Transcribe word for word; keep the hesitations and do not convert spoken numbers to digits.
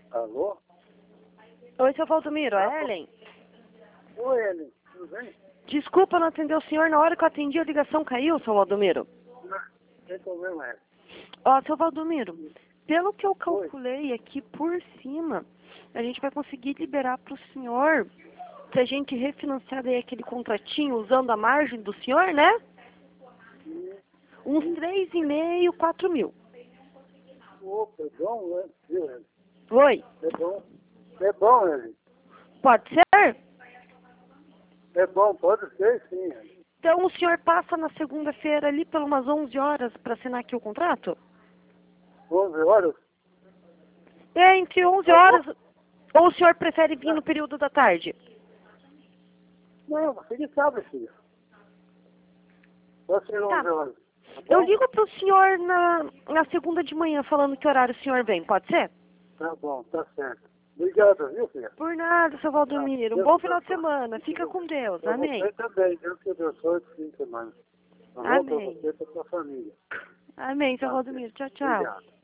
Alô? Oi, seu Valdomiro, é Ellen? Oi, Ellen, tudo bem? Desculpa não atender o senhor, na hora que eu atendi a ligação caiu, seu Valdomiro. Não, não tem problema, Ellen. Ó, seu Valdomiro, pelo que eu calculei aqui por cima, a gente vai conseguir liberar pro senhor, se a gente refinanciar daí aquele contratinho usando a margem do senhor, né? Uns três e meio, quatro mil. Opa, é bom, né? Viu, Ellen? Oi, É bom. É bom, Ellen. pode ser? É bom, pode ser, sim, Ellen. Então o senhor passa na segunda-feira ali por umas onze horas para assinar aqui o contrato? onze horas? É, entre onze horas. Ou o senhor prefere vir no período da tarde? Não, você que sabe, filho. Pode ser onze Tá. horas. Tá Eu bom? ligo pro senhor na, na segunda de manhã falando que horário o senhor vem, pode ser? Tá bom, tá certo. Obrigado, viu, filha? Por nada, seu Valdomiro. Um Deus bom te final de abençoe. semana. Fica com Deus. Pra Amém. você também, Deus te abençoe esse fim de semana. Tá bom? Pra Amém. você e pra sua família. Amém, seu Tá, Valdomiro. Tchau, tchau. obrigado.